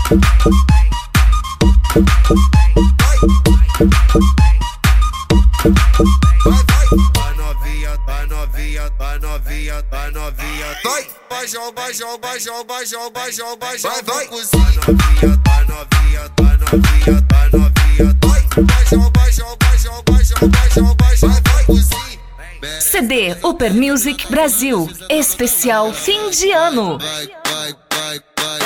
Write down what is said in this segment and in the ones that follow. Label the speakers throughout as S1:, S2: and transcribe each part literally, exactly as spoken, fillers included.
S1: Vai novinha, vai novinha, vai novinha, vai novinha. Vai, vai joga, joga, joga, joga, joga, joga, vai cozinha. Vai novinha, vai novinha, vai novinha. Vai, vai joga, joga, joga, joga, joga, joga, vai cozinha.
S2: C D Upper Music Brasil, especial fim de ano.
S1: Vai, vai, vai, vai.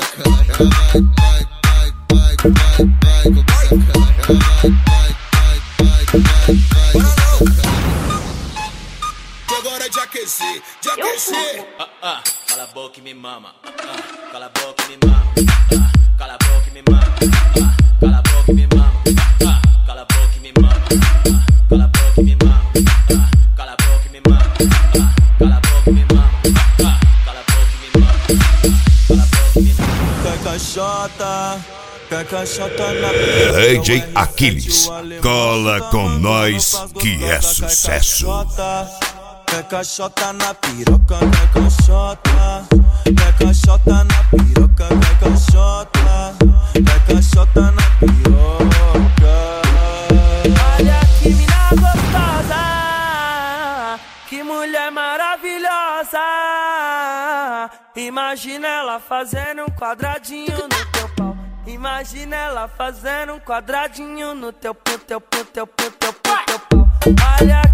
S1: Agora é de aquecer, de aquecer.
S3: Ah, ah, cala a boca e me mama. Ah, ah, cala a boca e me mama. Ah, cala a boca e me mama. Ah, cala a boca e me mama. Ah, cala a boca e me mama. Ah, cala a boca e me mama. Ah, cala a boca e me mama. Ah, cala a boca e me mama. Ah, cala a boca e me mama. Cala a boca e me mama.
S4: Quer caixota? Quer caixota na
S5: D J Aquiles, cola com nós que é sucesso.
S4: Quer caixota na piroca, quer caixota. Quer caixota na piroca, quer caixota. Quer caixota na piroca.
S6: Olha que mina gostosa, que mulher maravilhosa. Imagina ela fazendo um quadradinho no teu pau. Imagina ela fazendo um quadradinho no teu, no teu, no teu, no teu, no teu pau. Olha